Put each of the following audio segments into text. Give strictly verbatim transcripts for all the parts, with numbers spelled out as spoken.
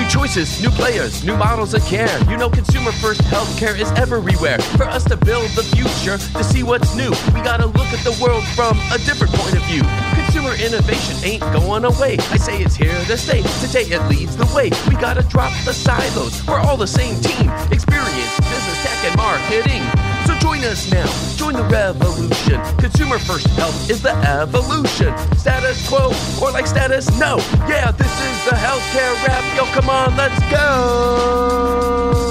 choices, new players, new models of care. You know consumer first healthcare is everywhere. For us to build the future, to see what's new, we gotta look at the world from a different point of view. Consumer innovation ain't going away. I say it's here to stay. Today it leads the way. We gotta drop the silos. We're all the same team. Experience, business, tech, and marketing. So join us now. Join the revolution. Consumer first health is the evolution. Status quo or like status no. Yeah, this is the healthcare rap. Yo, come on, let's go.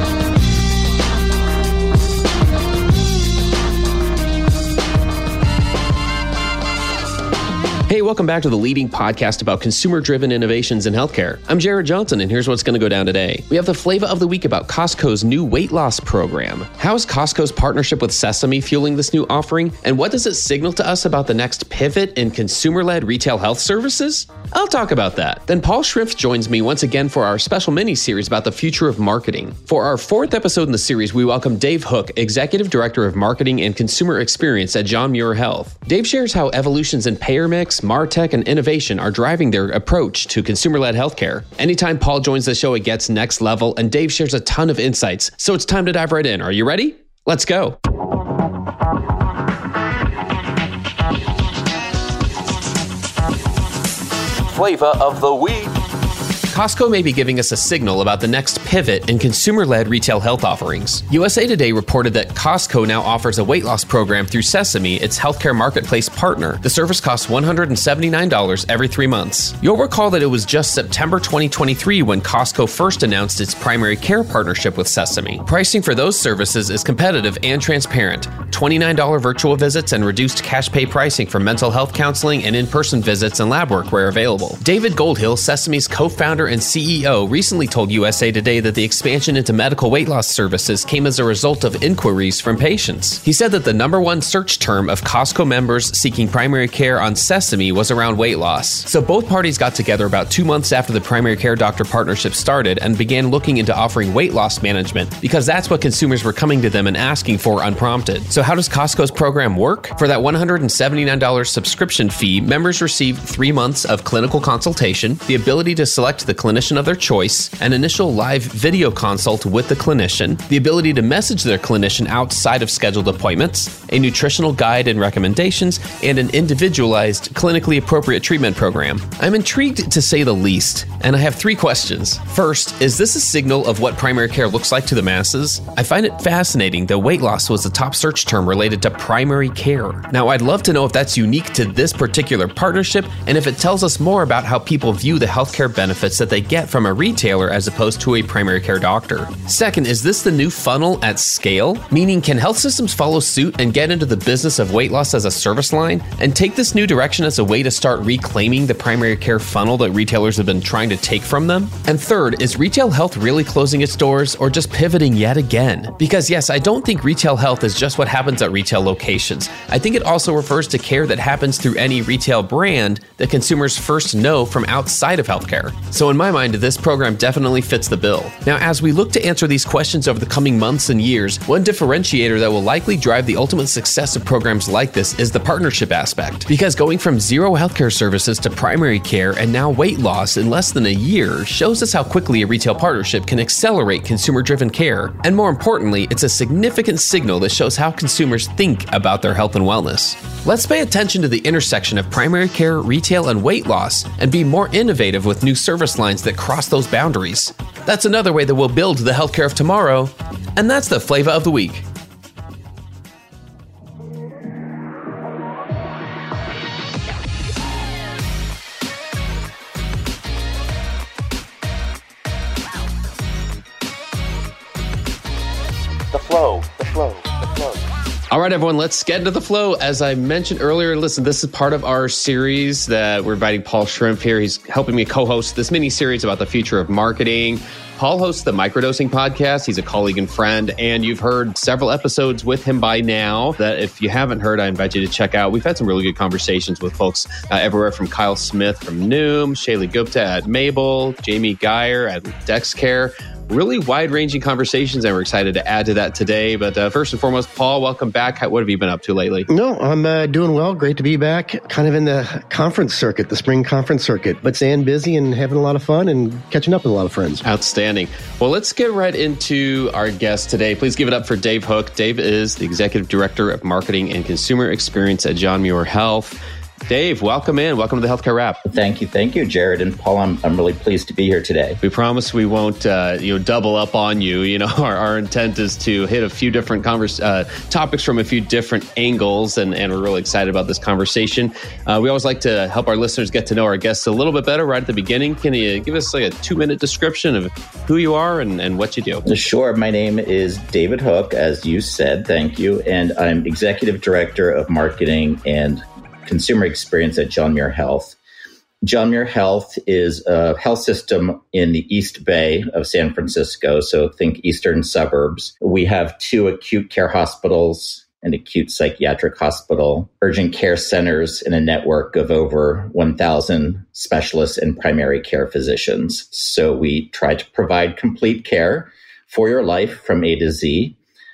Hey, welcome back to the leading podcast about consumer-driven innovations in healthcare. I'm Jared Johnson, and here's what's going to go down today. We have the flavor of the week about Costco's new weight loss program. How is Costco's partnership with Sesame fueling this new offering? And what does it signal to us about the next pivot in consumer-led retail health services? I'll talk about that. Then Paul Schrimpf joins me once again for our special mini-series about the future of marketing. For our fourth episode in the series, we welcome Dave Hook, Executive Director of Marketing and Consumer Experience at John Muir Health. Dave shares how evolutions in payer mix, MarTech, and innovation are driving their approach to consumer-led healthcare. Anytime Paul joins the show, it gets next level, and Dave shares a ton of insights. So it's time to dive right in. Are you ready? Let's go. Flavor of the week. Costco may be giving us a signal about the next pivot in consumer-led retail health offerings. U S A Today reported that Costco now offers a weight loss program through Sesame, its healthcare marketplace partner. The service costs one hundred seventy-nine dollars every three months. You'll recall that it was just September twenty twenty-three when Costco first announced its primary care partnership with Sesame. Pricing for those services is competitive and transparent. twenty-nine dollars virtual visits and reduced cash pay pricing for mental health counseling and in-person visits and lab work where available. David Goldhill, Sesame's co-founder and C E O, recently told U S A Today that the expansion into medical weight loss services came as a result of inquiries from patients. He said that the number one search term of Costco members seeking primary care on Sesame was around weight loss. So both parties got together about two months after the primary care doctor partnership started and began looking into offering weight loss management because that's what consumers were coming to them and asking for unprompted. So how does Costco's program work? For that one hundred seventy-nine dollars subscription fee, members receive three months of clinical consultation, the ability to select the clinician of their choice, an initial live video consult with the clinician, the ability to message their clinician outside of scheduled appointments, a nutritional guide and recommendations, and an individualized, clinically appropriate treatment program. I'm intrigued to say the least, and I have three questions. First, is this a signal of what primary care looks like to the masses? I find it fascinating that weight loss was the top search term related to primary care. Now, I'd love to know if that's unique to this particular partnership and if it tells us more about how people view the healthcare benefits that they get from a retailer as opposed to a primary care doctor. Second, is this the new funnel at scale? Meaning, can health systems follow suit and get into the business of weight loss as a service line and take this new direction as a way to start reclaiming the primary care funnel that retailers have been trying to take from them? And third, is retail health really closing its doors or just pivoting yet again? Because yes, I don't think retail health is just what happens at retail locations. I think it also refers to care that happens through any retail brand that consumers first know from outside of healthcare. So in my mind, this program definitely fits the bill. Now, as we look to answer these questions over the coming months and years, one differentiator that will likely drive the ultimate success of programs like this is the partnership aspect. Because going from zero healthcare services to primary care and now weight loss in less than a year shows us how quickly a retail partnership can accelerate consumer-driven care. And more importantly, it's a significant signal that shows how consumers think about their health and wellness. Let's pay attention to the intersection of primary care, retail, and weight loss, and be more innovative with new service lines that cross those boundaries. That's another way that we'll build the healthcare of tomorrow, and that's the flavor of the week. The flow, the flow, the flow. All right, everyone, let's get into the flow. As I mentioned earlier, listen, this is part of our series that we're inviting Paul Schrimpf here. He's helping me co-host this mini-series about the future of marketing. Paul hosts the Microdosing podcast. He's a colleague and friend, and you've heard several episodes with him by now that if you haven't heard, I invite you to check out. We've had some really good conversations with folks uh, everywhere from Kyle Smith from Noom, Shaylee Gupta at Mabel, Jamie Geyer at DexCare. really wide-ranging conversations, and we're excited to add to that today. But uh, first and foremost, Paul, welcome back. What have you been up to lately? No, I'm uh, doing well. Great to be back. Kind of in the conference circuit, the spring conference circuit, but staying busy and having a lot of fun and catching up with a lot of friends. Outstanding. Well, let's get right into our guest today. Please give it up for Dave Hook. Dave is the Executive Director of Marketing and Consumer Experience at John Muir Health. Dave, welcome in. Welcome to the Healthcare Wrap. Thank you. Thank you, Jared. And Paul, I'm I'm really pleased to be here today. We promise we won't uh, you know, double up on you. You know, our, our intent is to hit a few different converse, uh, topics from a few different angles, and, and we're really excited about this conversation. Uh, we always like to help our listeners get to know our guests a little bit better right at the beginning. Can you give us like a two-minute description of who you are and, and what you do? Sure. My name is David Hook, as you said. Thank you. And I'm Executive Director of Marketing and Consumer Experience at John Muir Health. John Muir Health is a health system in the East Bay of San Francisco, so think eastern suburbs. We have two acute care hospitals, an acute psychiatric hospital, urgent care centers, and a network of over one thousand specialists and primary care physicians. So we try to provide complete care for your life from A to Z.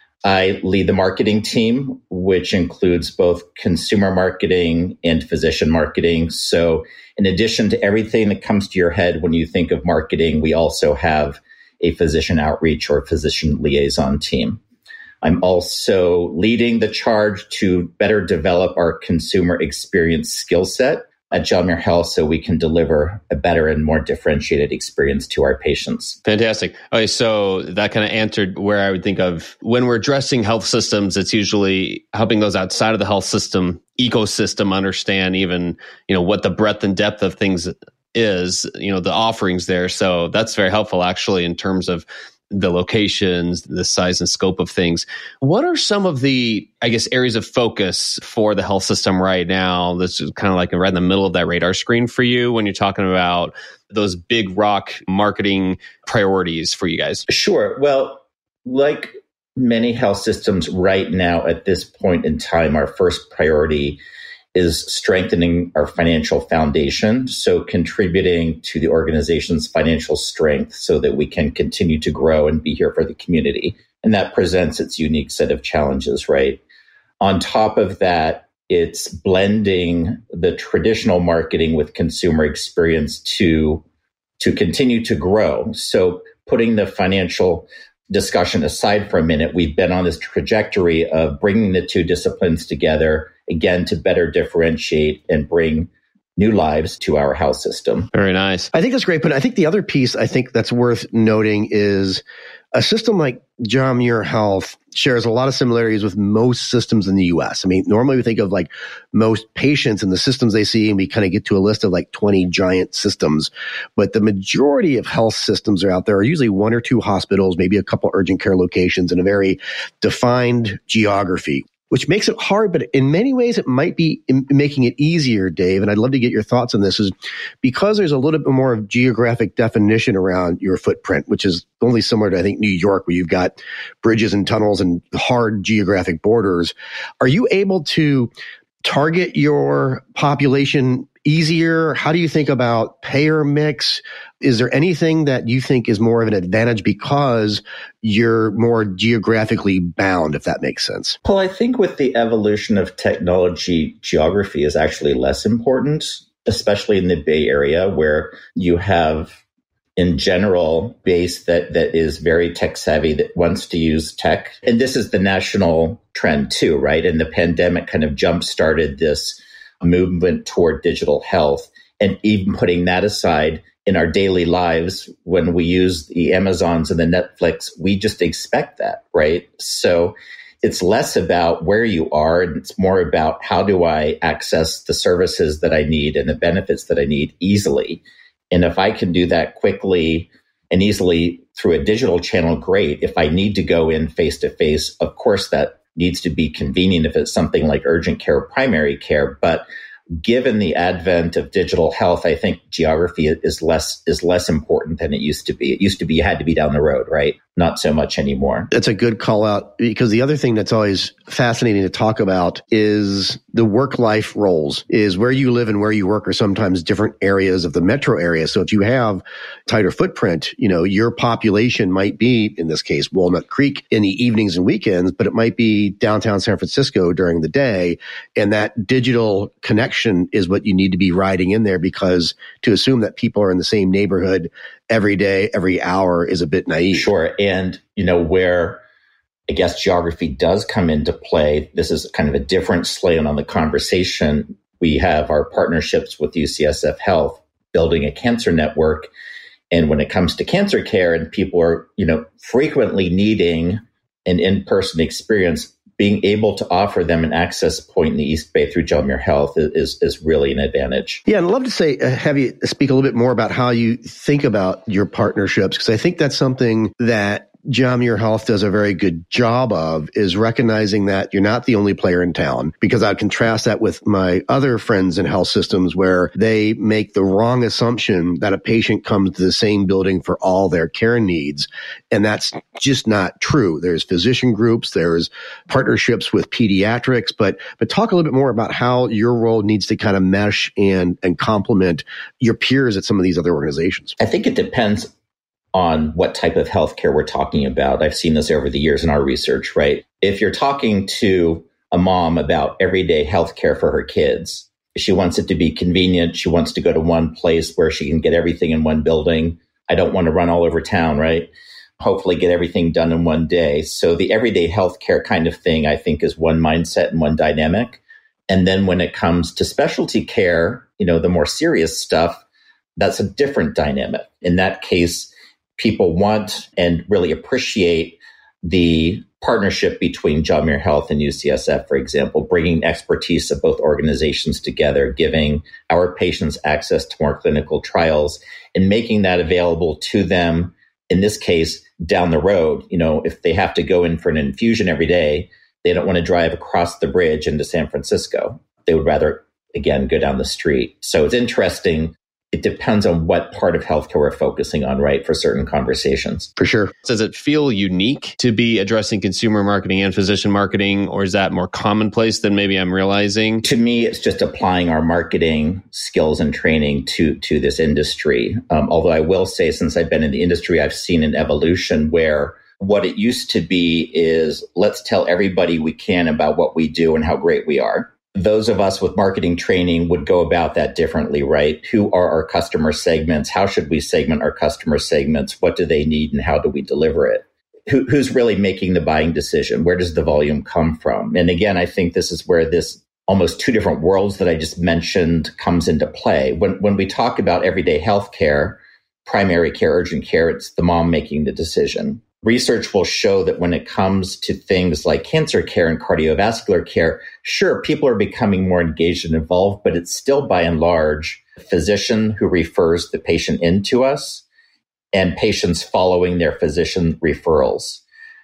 I lead the marketing team, which includes both consumer marketing and physician marketing. So in addition to everything that comes to your head when you think of marketing, we also have a physician outreach or physician liaison team. I'm also leading the charge to better develop our consumer experience skill set at John Muir Health so we can deliver a better and more differentiated experience to our patients. Fantastic. Okay, so that kind of answered where I would think of when we're addressing health systems, it's usually helping those outside of the health system ecosystem understand even, you know, what the breadth and depth of things is, you know, the offerings there. So that's very helpful actually in terms of the locations, the size and scope of things. What are some of the, I guess, areas of focus for the health system right now? This is kind of like right in the middle of that radar screen for you when you're talking about those big rock marketing priorities for you guys. Sure. Well, like many health systems right now at this point in time, our first priority is strengthening our financial foundation, so contributing to the organization's financial strength so that we can continue to grow and be here for the community. And that presents its unique set of challenges, right? On top of that, it's blending the traditional marketing with consumer experience to, to continue to grow. So putting the financial discussion aside for a minute, we've been on this trajectory of bringing the two disciplines together, again, to better differentiate and bring new lives to our health system. Very nice. I think that's great. But I think the other piece I think that's worth noting is a system like John Muir Health shares a lot of similarities with most systems in the U S. I mean, normally we think of like most patients and the systems they see, and we kind of get to a list of like twenty giant systems. But the majority of health systems are out there are usually one or two hospitals, maybe a couple urgent care locations in a very defined geography, which makes it hard, but in many ways it might be making it easier, Dave. And I'd love to get your thoughts on this, is because there's a little bit more of geographic definition around your footprint, which is only similar to, I think, New York, where you've got bridges and tunnels and hard geographic borders. Are you able to target your population easier? How do you think about payer mix? Is there anything that you think is more of an advantage because you're more geographically bound, if that makes sense? Well, I think with the evolution of technology, geography is actually less important, especially in the Bay Area, where you have, in general, base that, that is very tech savvy, that wants to use tech. And this is the national trend too, right? And the pandemic kind of jump-started this movement toward digital health. And even putting that aside, in our daily lives, when we use the Amazons and the Netflix, we just expect that, right? So it's less about where you are, and it's more about how do I access the services that I need and the benefits that I need easily. And if I can do that quickly and easily through a digital channel, great. If I need to go in face-to-face, of course, that needs to be convenient if it's something like urgent care or primary care. But given the advent of digital health, I think geography is less is less important than it used to be. It used to be you had to be down the road, right? not so much anymore. That's a good call out, because the other thing that's always fascinating to talk about is the work-life roles, is where you live and where you work are sometimes different areas of the metro area. So if you have tighter footprint, you know, your population might be, in this case, Walnut Creek in the evenings and weekends, but it might be downtown San Francisco during the day. And that digital connection is what you need to be riding in there, because to assume that people are in the same neighborhood every day, every hour is a bit naive. Sure. And, you know, where I guess geography does come into play, this is kind of a different slant on the conversation. We have our partnerships with U C S F Health, building a cancer network. And when it comes to cancer care and people are, you know, frequently needing an in-person experience, being able to offer them an access point in the East Bay through John Muir Health is, is really an advantage. Yeah, and I'd love to say, uh, have you speak a little bit more about how you think about your partnerships, because I think that's something that John Muir Health does a very good job of, is recognizing that you're not the only player in town, because I'd contrast that with my other friends in health systems where they make the wrong assumption that a patient comes to the same building for all their care needs. And that's just not true. There's physician groups, there's partnerships with pediatrics, but, but talk a little bit more about how your role needs to kind of mesh and, and complement your peers at some of these other organizations. I think it depends on what type of healthcare we're talking about. I've seen this over the years in our research, right? If you're talking to a mom about everyday healthcare for her kids, she wants it to be convenient. She wants to go to one place where she can get everything in one building. I don't want to run all over town, right? Hopefully get everything done in one day. So the everyday healthcare kind of thing, I think, is one mindset and one dynamic. And then when it comes to specialty care, you know, the more serious stuff, that's a different dynamic. In that case, people want and really appreciate the partnership between John Muir Health and U C S F, for example, bringing expertise of both organizations together, giving our patients access to more clinical trials, and making that available to them, in this case, down the road. You know, if they have to go in for an infusion every day, they don't want to drive across the bridge into San Francisco. They would rather, again, go down the street. So it's interesting. It depends on what part of healthcare we're focusing on, right, for certain conversations. For sure. Does it feel unique to be addressing consumer marketing and physician marketing, or is that more commonplace than maybe I'm realizing? To me, it's just applying our marketing skills and training to, to this industry. Um, although I will say, since I've been in the industry, I've seen an evolution where what it used to be is, let's tell everybody we can about what we do and how great we are. Those of us with marketing training would go about that differently, right? Who are our customer segments? How should we segment our customer segments? What do they need and how do we deliver it? Who, who's really making the buying decision? Where does the volume come from? And again, I think this is where this almost two different worlds that I just mentioned comes into play. When, when we talk about everyday healthcare, primary care, urgent care, it's the mom making the decision. Research will show that when it comes to things like cancer care and cardiovascular care, sure, people are becoming more engaged and involved, but it's still by and large a physician who refers the patient in to us and patients following their physician referrals.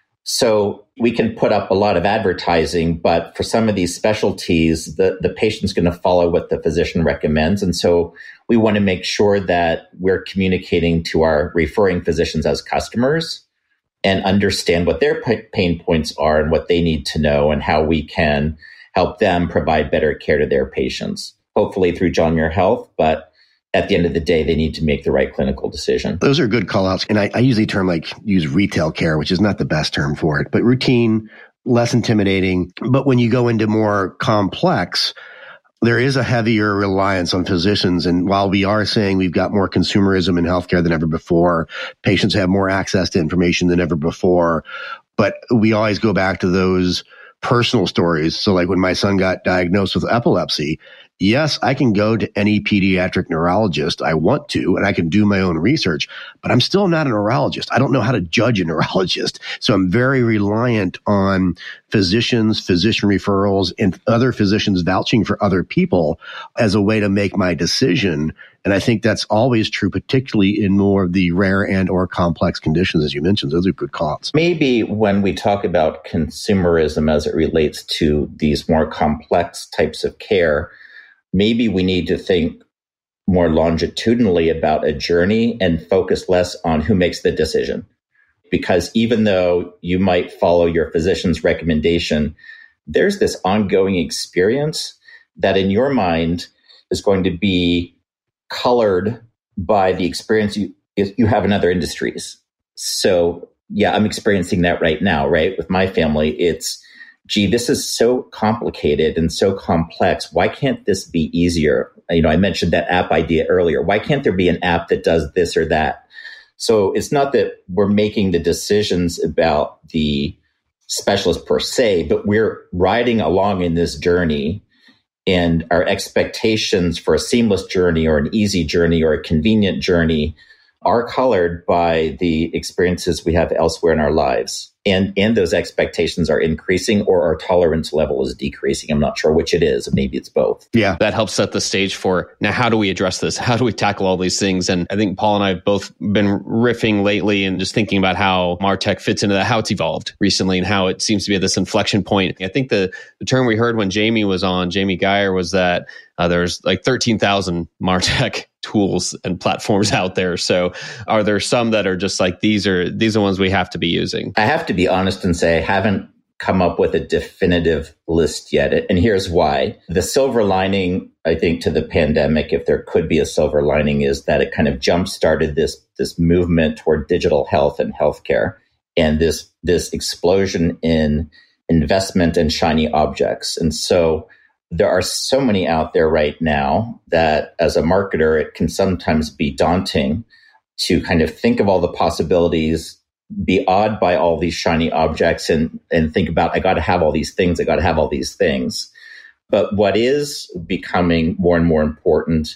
So we can put up a lot of advertising, but for some of these specialties, the, the patient's going to follow what the physician recommends. And so we want to make sure that we're communicating to our referring physicians as customers and understand what their p- pain points are and what they need to know and how we can help them provide better care to their patients, hopefully through John Muir Health. But at the end of the day, they need to make the right clinical decision. Those are good call outs. And I, I usually term like use retail care, which is not the best term for it, but routine, less intimidating. But when you go into more complex, there is a heavier reliance on physicians. And while we are saying we've got more consumerism in healthcare than ever before, patients have more access to information than ever before, but we always go back to those personal stories. So like when my son got diagnosed with epilepsy, yes, I can go to any pediatric neurologist I want to, and I can do my own research, but I'm still not a neurologist. I don't know how to judge a neurologist. So I'm very reliant on physicians, physician referrals, and other physicians vouching for other people as a way to make my decision. And I think that's always true, particularly in more of the rare and or complex conditions, as you mentioned. Those are good calls. Maybe when we talk about consumerism as it relates to these more complex types of care, maybe we need to think more longitudinally about a journey and focus less on who makes the decision. Because even though you might follow your physician's recommendation, there's this ongoing experience that in your mind is going to be colored by the experience you, you have in other industries. So yeah, I'm experiencing that right now, right? With my family, it's, gee, this is so complicated and so complex. Why can't this be easier? You know, I mentioned that app idea earlier. Why can't there be an app that does this or that? So it's not that we're making the decisions about the specialist per se, but we're riding along in this journey, and our expectations for a seamless journey or an easy journey or a convenient journey are colored by the experiences we have elsewhere in our lives. And, and those expectations are increasing, or our tolerance level is decreasing. I'm not sure which it is. Maybe it's both. Yeah. That helps set the stage for, now, how do we address this? How do we tackle all these things? And I think Paul and I have both been riffing lately and just thinking about how MarTech fits into that, how it's evolved recently and how it seems to be at this inflection point. I think the, the term we heard when Jamie was on, Jamie Geyer, was that uh, there's like thirteen thousand MarTech tools and platforms out there. So are there some that are just like, these are these are ones we have to be using? I have to be honest and say I haven't come up with a definitive list yet. And here's why. The silver lining, I think, to the pandemic, if there could be a silver lining, is that it kind of jump-started this, this movement toward digital health and healthcare, and this, this explosion in investment in shiny objects. And so there are so many out there right now that as a marketer, it can sometimes be daunting to kind of think of all the possibilities, be awed by all these shiny objects, and, and think about, I got to have all these things. I got to have all these things. But what is becoming more and more important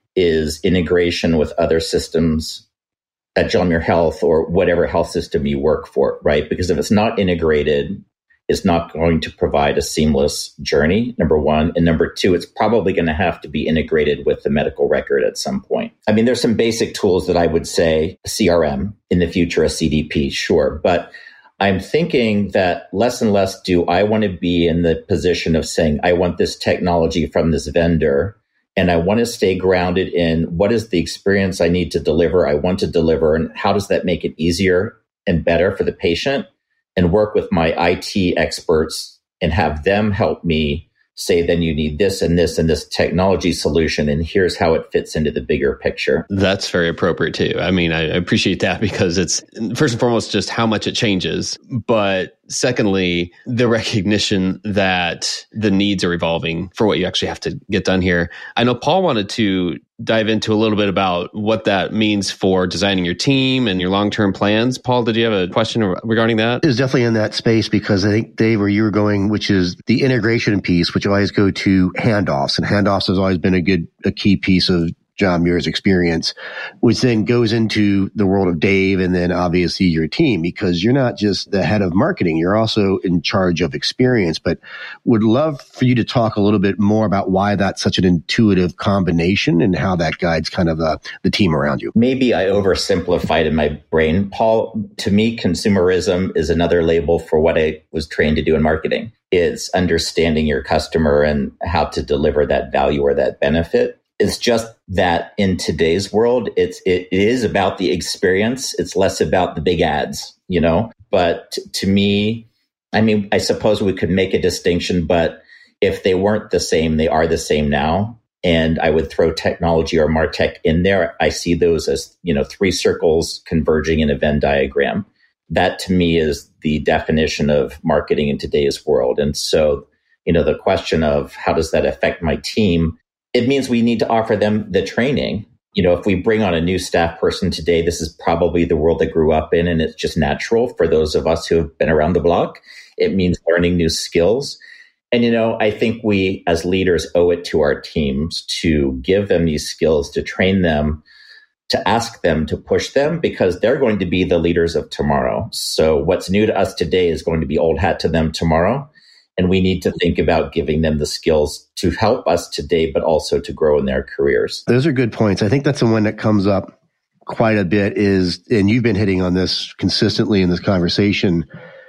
is integration with other systems at John Muir Health or whatever health system you work for, right? Because if it's not integrated, it's not going to provide a seamless journey, number one. And number two, it's probably going to have to be integrated with the medical record at some point. I mean, there's some basic tools that I would say, C R M, in the future, a C D P, sure. But I'm thinking that less and less do I want to be in the position of saying, I want this technology from this vendor, and I want to stay grounded in what is the experience I need to deliver, I want to deliver, and how does that make it easier and better for the patient, and work with my I T experts and have them help me say, then you need this and this and this technology solution, and here's how it fits into the bigger picture. That's very appropriate too. I mean, I appreciate that, because it's first and foremost just how much it changes. But secondly, the recognition that the needs are evolving for what you actually have to get done here. I know Paul wanted to dive into a little bit about what that means for designing your team and your long-term plans. Paul, did you have a question regarding that? It's definitely in that space, because I think, Dave, where you were going, which is the integration piece, which always go to handoffs. And handoffs has always been a good, a key piece of John Muir's experience, which then goes into the world of Dave and then obviously your team, because you're not just the head of marketing, you're also in charge of experience. But would love for you to talk a little bit more about why that's such an intuitive combination and how that guides kind of uh, the team around you. Maybe I oversimplified in my brain, Paul. To me, consumerism is another label for what I was trained to do in marketing. It's understanding your customer and how to deliver that value or that benefit. It's just that in today's world, it's it is about the experience. It's less about the big ads, you know. But t- to me, I mean, I suppose we could make a distinction, but if they weren't the same, they are the same now. And I would throw technology or MarTech in there. I see those as, you know, three circles converging in a Venn diagram. That to me is the definition of marketing in today's world. And so, you know, the question of how does that affect my team? It means we need to offer them the training. You know, if we bring on a new staff person today, this is probably the world they grew up in, and it's just natural for those of us who have been around the block. It means learning new skills. And, you know, I think we as leaders owe it to our teams to give them these skills, to train them, to ask them, to push them, because they're going to be the leaders of tomorrow. So what's new to us today is going to be old hat to them tomorrow. And we need to think about giving them the skills to help us today, but also to grow in their careers. Those are good points. I think that's the one that comes up quite a bit is, and you've been hitting on this consistently in this conversation,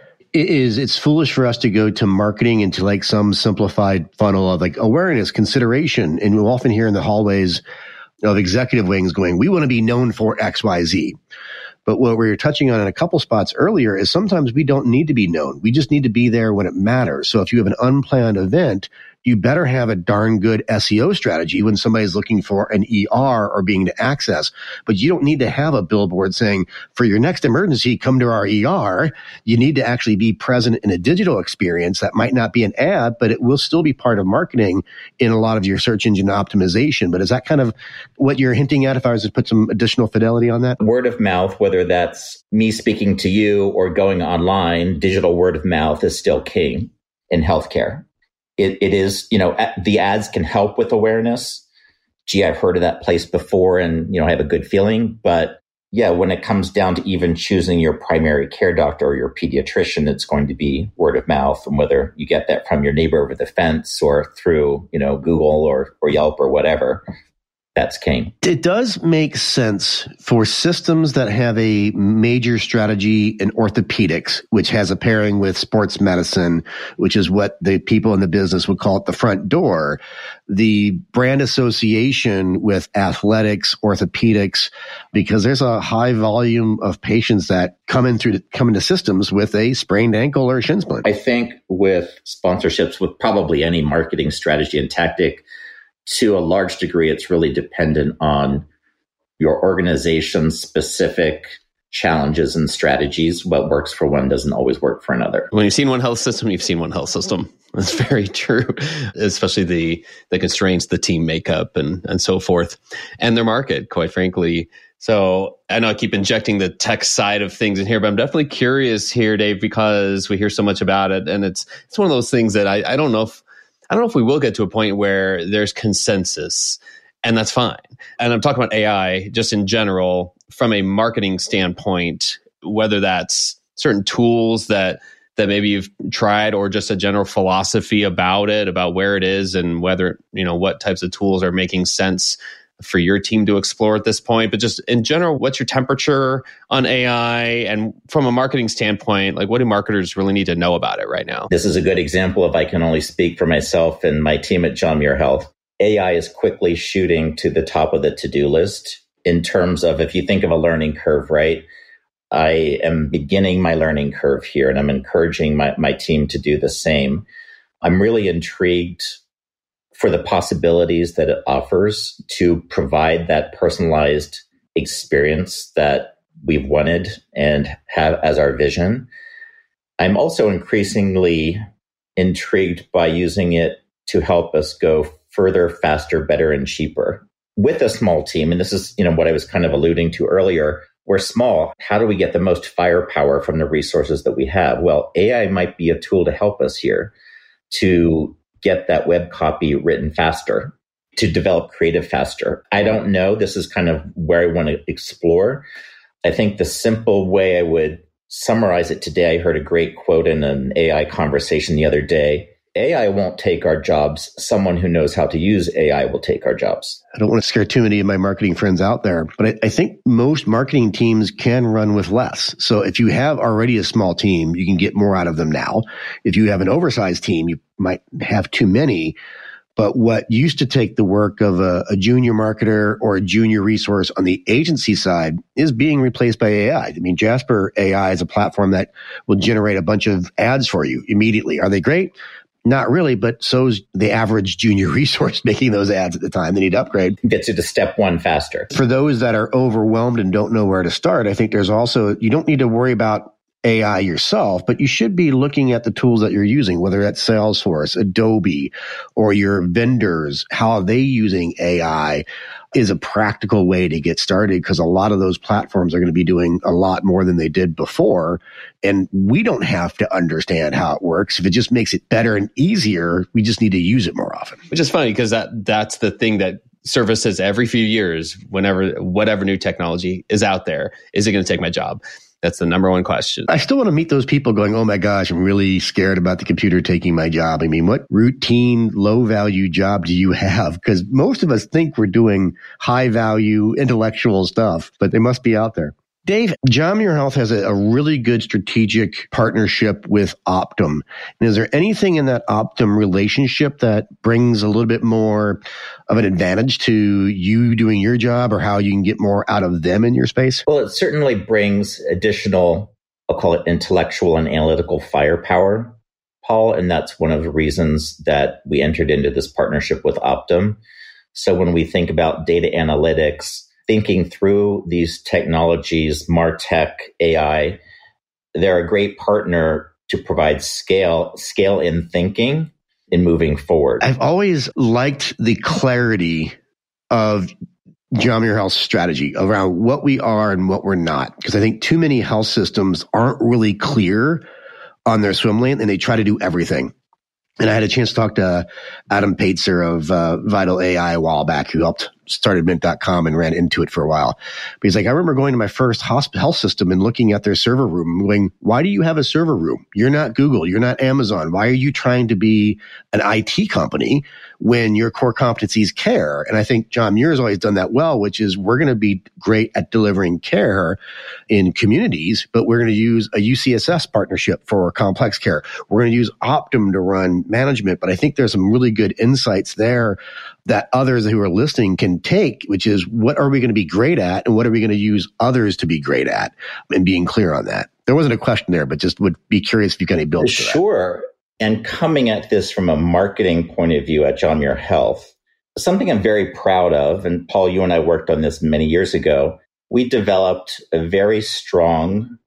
is it's foolish for us to go to marketing into like some simplified funnel of like awareness, consideration. And we'll often hear in the hallways of executive wings going, we want to be known for X, Y, Z. But what we were touching on in a couple spots earlier is sometimes we don't need to be known. We just need to be there when it matters. So if you have an unplanned event, you better have a darn good S E O strategy when somebody's looking for an E R or being to access. But you don't need to have a billboard saying, for your next emergency, come to our E R. You need to actually be present in a digital experience. That might not be an ad, but it will still be part of marketing in a lot of your search engine optimization. But is that kind of what you're hinting at if I was to put some additional fidelity on that? Word of mouth, whether that's me speaking to you or going online, digital word of mouth is still king in healthcare. It, it is, you know, the ads can help with awareness. Gee, I've heard of that place before and, you know, I have a good feeling. But yeah, when it comes down to even choosing your primary care doctor or your pediatrician, it's going to be word of mouth. And whether you get that from your neighbor over the fence or through, you know, Google or, or Yelp or whatever, that's king. It does make sense for systems that have a major strategy in orthopedics, which has a pairing with sports medicine, which is what the people in the business would call it the front door. The brand association with athletics, orthopedics, because there's a high volume of patients that come in through come into systems with a sprained ankle or shin splint. I think with sponsorships, with probably any marketing strategy and tactic, to a large degree, it's really dependent on your organization's specific challenges and strategies. What works for one doesn't always work for another. When you've seen one health system, you've seen one health system. That's very true, especially the the constraints, the team makeup, and and so forth, and their market, quite frankly. So I know I keep injecting the tech side of things in here, but I'm definitely curious here, Dave, because we hear so much about it, and it's it's one of those things that I, I don't know if I don't know if we will get to a point where there's consensus, and that's fine. And I'm talking about A I just in general from a marketing standpoint, whether that's certain tools that that maybe you've tried or just a general philosophy about it, about where it is and whether, you know, what types of tools are making sense for your team to explore at this point. But just in general, what's your temperature on A I? And from a marketing standpoint, like what do marketers really need to know about it right now? This is a good example of I can only speak for myself and my team at John Muir Health. A I is quickly shooting to the top of the to-do list in terms of if you think of a learning curve, right? I am beginning my learning curve here and I'm encouraging my, my team to do the same. I'm really intrigued for the possibilities that it offers to provide that personalized experience that we've wanted and have as our vision. I'm also increasingly intrigued by using it to help us go further, faster, better, and cheaper with a small team. And this is, you know, what I was kind of alluding to earlier. We're small. How do we get the most firepower from the resources that we have? Well, A I might be a tool to help us here to get that web copy written faster, to develop creative faster. I don't know. This is kind of where I want to explore. I think the simple way I would summarize it today, I heard a great quote in an A I conversation the other day. A I won't take our jobs. Someone who knows how to use A I will take our jobs. I don't want to scare too many of my marketing friends out there, but I, I think most marketing teams can run with less. So if you have already a small team, you can get more out of them now. If you have an oversized team, you might have too many. But what used to take the work of a, a junior marketer or a junior resource on the agency side is being replaced by A I. I mean, Jasper A I is a platform that will generate a bunch of ads for you immediately. Are they great? Not really, but so's the average junior resource making those ads at the time. They need to upgrade. Gets you to step one faster. For those that are overwhelmed and don't know where to start, I think there's also, you don't need to worry about A I yourself, but you should be looking at the tools that you're using, whether that's Salesforce, Adobe, or your vendors. How are they using A I is a practical way to get started because a lot of those platforms are going to be doing a lot more than they did before. And we don't have to understand how it works. If it just makes it better and easier, we just need to use it more often. Which is funny because that that's the thing that surfaces every few years whenever whatever new technology is out there. Is it going to take my job? That's the number one question. I still want to meet those people going, oh my gosh, I'm really scared about the computer taking my job. I mean, what routine, low value job do you have? Because most of us think we're doing high value intellectual stuff, but they must be out there. Dave, John Muir Health has a, a really good strategic partnership with Optum. And is there anything in that Optum relationship that brings a little bit more of an advantage to you doing your job, or how you can get more out of them in your space? Well, it certainly brings additional, I'll call it intellectual and analytical firepower, Paul. And that's one of the reasons that we entered into this partnership with Optum. So when we think about data analytics, thinking through these technologies, MarTech, A I, they're a great partner to provide scale, scale in thinking in moving forward. I've always liked the clarity of John Muir Health's strategy around what we are and what we're not. Because I think too many health systems aren't really clear on their swim lane, and they try to do everything. And I had a chance to talk to Adam Paetzer of uh, Vital A I a while back, who helped started Mint dot com and ran Intuit for a while. But he's like, I remember going to my first hospital health system and looking at their server room and going, why do you have a server room? You're not Google. You're not Amazon. Why are you trying to be an I T company when your core competency is care? And I think John Muir has always done that well, which is we're going to be great at delivering care in communities, but we're going to use a U C S S partnership for complex care. We're going to use Optum to run management. But I think there's some really good insights there that others who are listening can take, which is what are we going to be great at and what are we going to use others to be great at, and being clear on that. There wasn't a question there, but just would be curious if you got any builds to that. Sure. And coming at this from a marketing point of view at John Muir Health, something I'm very proud of, and Paul, you and I worked on this many years ago, we developed a very strong,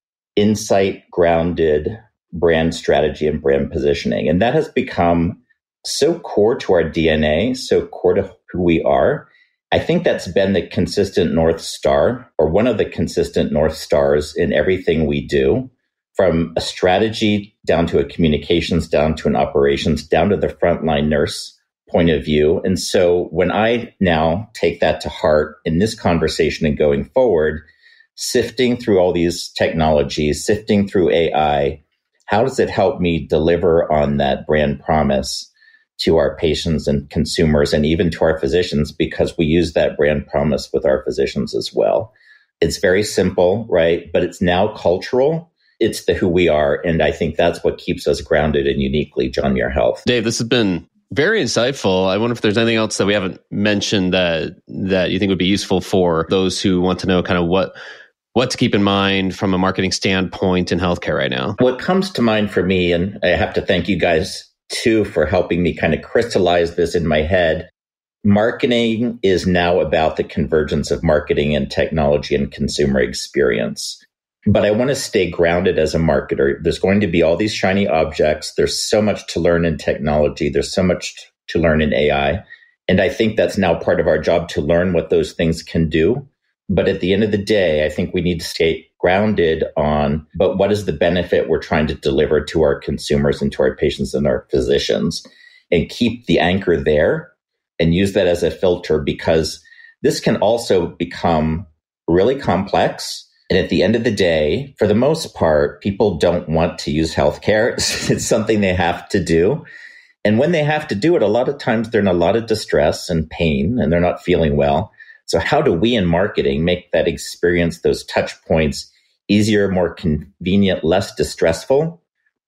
insight-grounded brand strategy and brand positioning. And that has become so core to our D N A, so core to who we are. I think that's been the consistent North Star, or one of the consistent North Stars in everything we do, from a strategy down to a communications, down to an operations, down to the frontline nurse point of view. And so when I now take that to heart in this conversation and going forward, sifting through all these technologies, sifting through A I, how does it help me deliver on that brand promise to our patients and consumers, and even to our physicians, because we use that brand promise with our physicians as well. It's very simple, right? But it's now cultural. It's the who we are. And I think that's what keeps us grounded and uniquely John Muir Health. Dave, this has been very insightful. I wonder if there's anything else that we haven't mentioned that that you think would be useful for those who want to know kind of what what to keep in mind from a marketing standpoint in healthcare right now. What comes to mind for me, and I have to thank you guys too for helping me kind of crystallize this in my head. Marketing is now about the convergence of marketing and technology and consumer experience. But I want to stay grounded as a marketer. There's going to be all these shiny objects. There's so much to learn in technology. There's so much to learn in A I. And I think that's now part of our job to learn what those things can do. But at the end of the day, I think we need to stay grounded on, but what is the benefit we're trying to deliver to our consumers and to our patients and our physicians, and keep the anchor there and use that as a filter, because this can also become really complex. And at the end of the day, for the most part, people don't want to use healthcare. It's something they have to do. And when they have to do it, a lot of times they're in a lot of distress and pain and they're not feeling well. So how do we in marketing make that experience, those touch points, easier, more convenient, less distressful,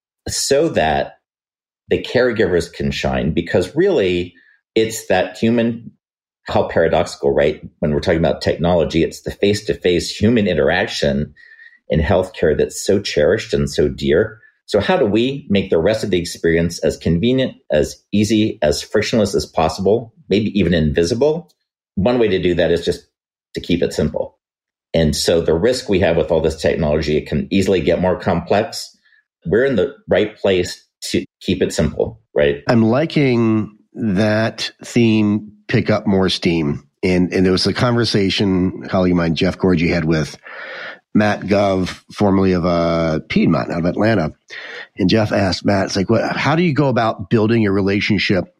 so that the caregivers can shine? Because really, it's that human, how paradoxical, right? When we're talking about technology, it's the face-to-face human interaction in healthcare that's so cherished and so dear. So how do we make the rest of the experience as convenient, as easy, as frictionless as possible, maybe even invisible? One way to do that is just to keep it simple. And so the risk we have with all this technology, it can easily get more complex. We're in the right place to keep it simple, right? I'm liking that theme pick up more steam. And, and there was a conversation, a colleague of mine, Jeff Gorgie, had with Matt Gov, formerly of uh, Piedmont out of Atlanta. And Jeff asked Matt, it's like, what, how do you go about building a relationship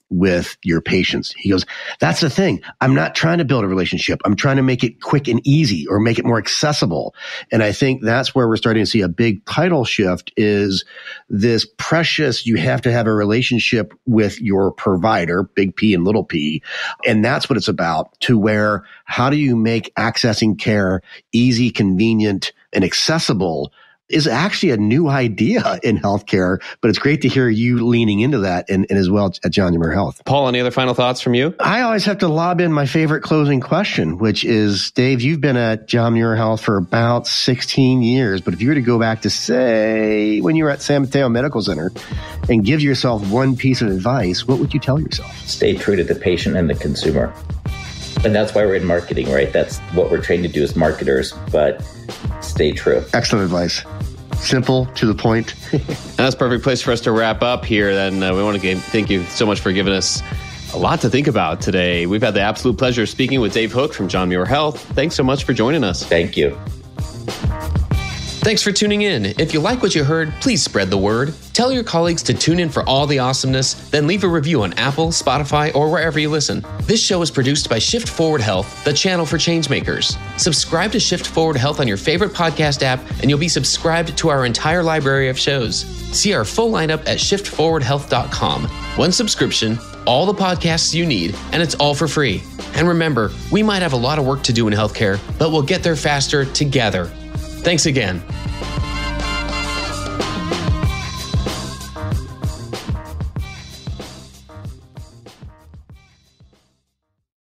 with your patients. He goes, that's the thing. I'm not trying to build a relationship. I'm trying to make it quick and easy or make it more accessible. And I think that's where we're starting to see a big title shift is this precious, you have to have a relationship with your provider, big P and little p. And that's what it's about, to where how do you make accessing care easy, convenient, and accessible is actually a new idea in healthcare, but it's great to hear you leaning into that and, and as well at John Muir Health. Paul, any other final thoughts from you? I always have to lob in my favorite closing question, which is, Dave, you've been at John Muir Health for about sixteen years, but if you were to go back to, say, when you were at San Mateo Medical Center and give yourself one piece of advice, what would you tell yourself? Stay true to the patient and the consumer. And that's why we're in marketing, right? That's what we're trained to do as marketers, but stay true. Excellent advice. Simple, to the point. That's a perfect place for us to wrap up here. Then uh, we want to thank you so much for giving us a lot to think about today. We've had the absolute pleasure of speaking with Dave Hook from John Muir Health. Thanks so much for joining us. Thank you. Thanks for tuning in. If you like what you heard, please spread the word. Tell your colleagues to tune in for all the awesomeness, then leave a review on Apple, Spotify, or wherever you listen. This show is produced by Shift Forward Health, the channel for changemakers. Subscribe to Shift Forward Health on your favorite podcast app, and you'll be subscribed to our entire library of shows. See our full lineup at shift forward health dot com. One subscription, all the podcasts you need, and it's all for free. And remember, we might have a lot of work to do in healthcare, but we'll get there faster together. Thanks again.